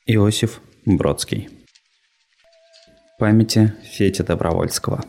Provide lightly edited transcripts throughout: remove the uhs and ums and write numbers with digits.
Иосиф Бродский. Памяти Федя Добровольского.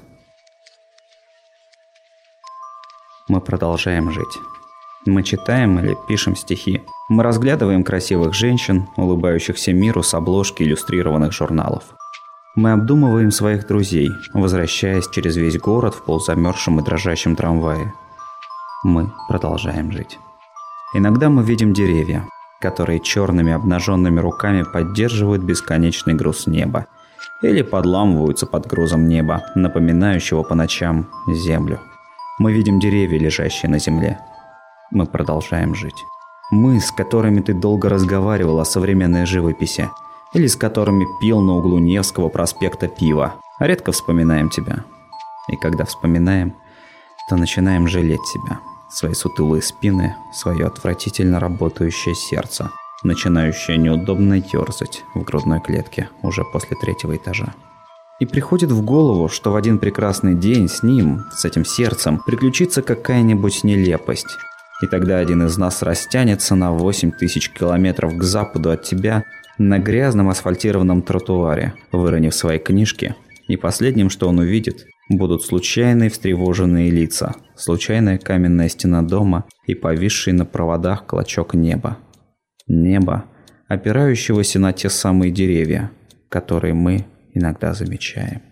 Мы продолжаем жить. Мы читаем или пишем стихи. Мы разглядываем красивых женщин, улыбающихся миру с обложки иллюстрированных журналов. Мы обдумываем своих друзей, возвращаясь через весь город в полузамерзшем и дрожащем трамвае. Мы продолжаем жить. Иногда мы видим деревья, которые черными обнаженными руками поддерживают бесконечный груз неба или подламываются под грузом неба, напоминающего по ночам землю. Мы видим деревья, лежащие на земле. Мы продолжаем жить. Мы, с которыми ты долго разговаривал о современной живописи, или с которыми пил на углу Невского проспекта пиво, редко вспоминаем тебя. И когда вспоминаем, то начинаем жалеть себя, свои сутулые спины, свое отвратительно работающее сердце, начинающее неудобно ерзать в грудной клетке уже после 3-го этажа. И приходит в голову, что в один прекрасный день с ним, с этим сердцем, приключится какая-нибудь нелепость. И тогда один из нас растянется на 8000 километров к западу от тебя на грязном асфальтированном тротуаре, выронив свои книжки, и последним, что он увидит, будут случайные встревоженные лица, случайная каменная стена дома и повисший на проводах клочок неба. Небо, опирающегося на те самые деревья, которые мы иногда замечаем.